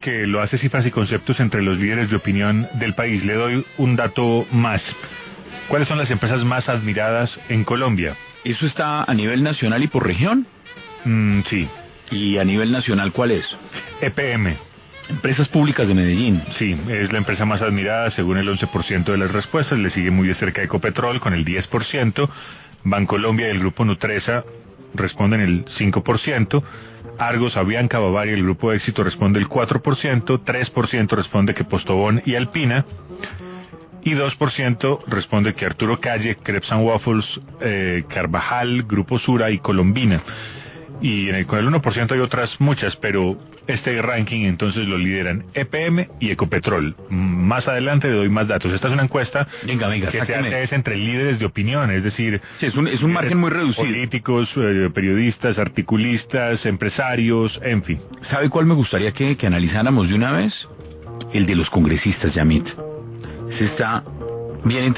que lo hace cifras y conceptos entre los líderes de opinión del país. Le doy un dato más. ¿Cuáles son las empresas más admiradas en Colombia? ¿Eso está a nivel nacional y por región? Sí. ¿Y a nivel nacional cuál es? EPM. Empresas Públicas de Medellín. Sí, es la empresa más admirada según el 11% de las respuestas. Le sigue muy de cerca Ecopetrol con el 10%. Bancolombia y el grupo Nutresa responden el 5%. Argos, Avianca, Bavaria y el grupo Éxito responde el 4%. 3% responde que Postobón y Alpina. Y 2% responde que Arturo Calle, Crepes and Waffles, Carvajal, Grupo Sura y Colombina. Y con el 1% hay otras muchas, pero este ranking entonces lo lideran EPM y Ecopetrol. Más adelante le doy más datos. Esta es una encuesta que se hace entre líderes de opinión, es decir, sí, es un margen muy reducido. Políticos, periodistas, articulistas, empresarios, en fin. ¿Sabe cuál me gustaría que analizáramos de una vez? El de los congresistas, Yamit. Se está bien